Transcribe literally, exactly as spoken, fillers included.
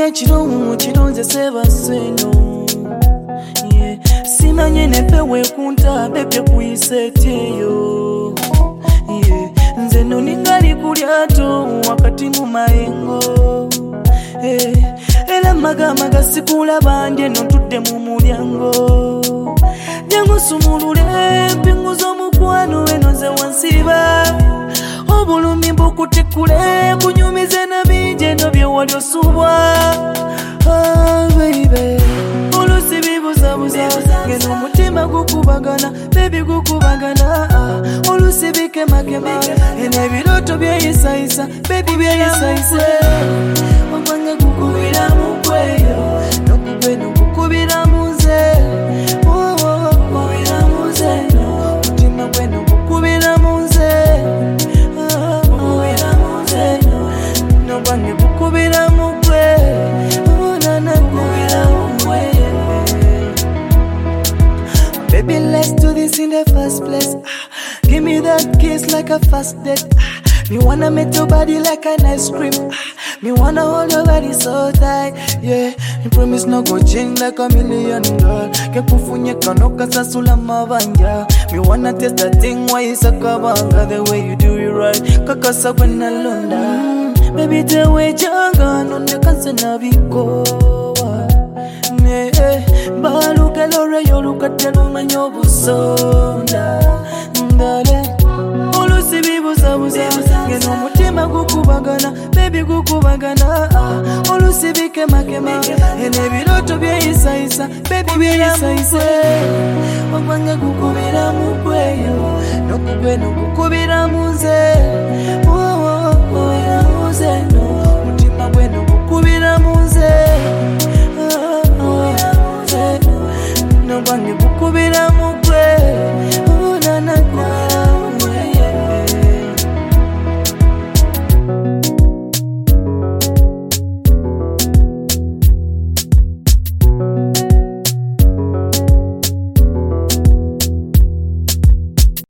chino chino nze seba seno. Yeah, simanye nepewe kunta bebe kuisetyo. Yeah, nze no ningali kulyato wakati mu mayengo. Eh, ela magama gasikula bande no tudde mu mulyango. Jangu sumulule pinguzo mukwano eno ze wansiba. Obulumi mbukutikule kunyumize na bije no bye walyo subwa. Ah baby, olusi bibuza buza ngeno mutima gukubagana, baby gukubagana. Ah, olusi bikema kema ene biroto bye isa isa, baby bye isa isa. Wabanga gukubira mukweyo, nokubwe nokubira muze. Oh oh, gukubira muze no, mutima gwe nokubira muze. Ah, gukubira muze no, nobwange gukubira mukwe. Oh na na gukubira mukwe. Baby, let's do this in the first place. Ah, give me that kiss like a first date. Ah, me wanna make your body like an ice cream. Ah, me wanna hold your body so tight. Yeah, you promise no go change like a million girl. Ke kufunye kanoka sasula mabanja. Me wanna taste that thing why you sakabanga the way you do it right. Kakasa when alone. Baby, the way janga no ne kanse na biko. Me baluka lore yo lukate lumanyo busonda. Ndale olusi bibuza buza ngeno mutima gukubagana, baby gukubagana. Ah, olusi bikema kema ene biroto bye isa isa, baby bye isa isa. Wabanga gukubira mukweyo, nokubwe nokubira muze. Oh oh, gukubira muze no, mutima gwe nokubira muze. Ah, oh, nobwange gukubira mukweyo.